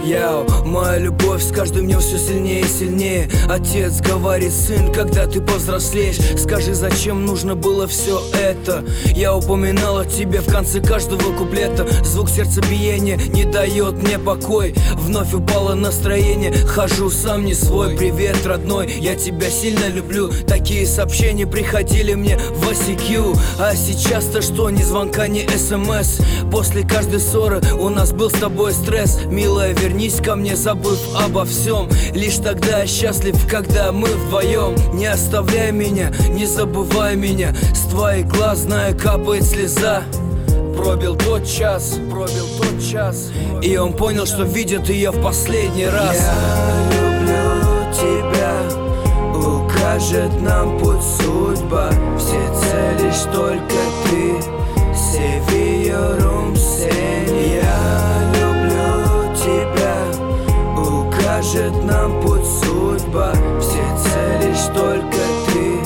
Яу, моя любовь с каждым днем все сильнее и сильнее. Отец говорит: сын, когда ты повзрослеешь, скажи, зачем нужно было все это. Я упоминал о тебе в конце каждого куплета. Звук сердцебиения не дает мне покой. Вновь упало настроение, хожу сам не свой. Привет, родной, я тебя сильно люблю. Такие сообщения приходили мне в ICQ. А сейчас-то что, ни звонка, ни СМС. После каждой ссоры у нас был с тобой стресс. Милая, вернись ко мне, забыв обо всем.Лишь тогда я счастлив, когда мы вдвоем. Не оставляй меня, не забывай меня. С твоих глаз, знаю, капает слеза. Пробил тот час, и он понял, что видит ее в последний раз. Я люблю тебя, укажет нам путь судьба. Все цели лишь только ты, Севиорум Сень. Я люблю тебя, укажет нам путь судьба. Все цели лишь только ты,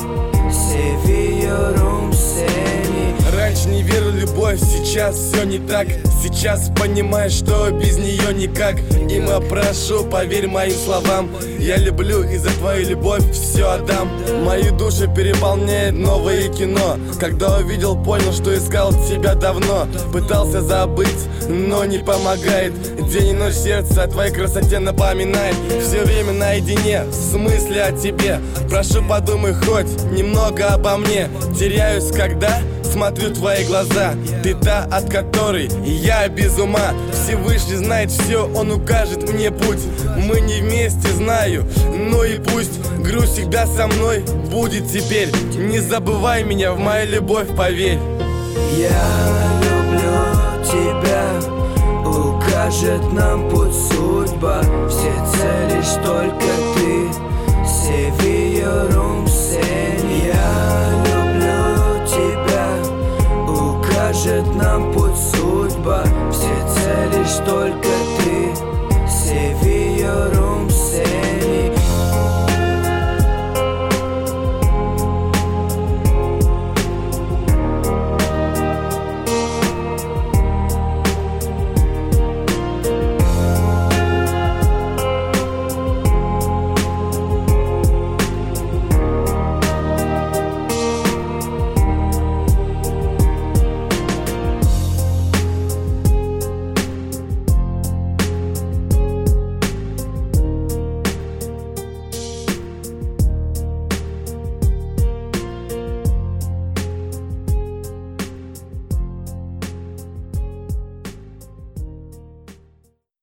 Севиорум Сень. Раньше не верил в любовь, сейчас все не так. Сейчас понимаешь, что без нее никак. Има, прошу, поверь моим словам. Я люблю и за твою любовь все отдам. Мою душу переполняет новое кино. Когда увидел, понял, что искал тебя давно. Пытался забыть, но не помогает. День и ночь сердце о твоей красоте напоминает. Все время наедине, с мыслью о тебе. Прошу, подумай хоть немного обо мне. Теряюсь, когда смотрю твои глаза. Ты та, от которой я без ума. Всевышний знает все, он укажет мне путь. Мы не вместе, знаю, но и пусть. Грусть всегда со мной будет теперь. Не забывай меня, в мою любовь поверь. Я люблю тебя, укажет нам путь судьба. Все цели лишь только ты,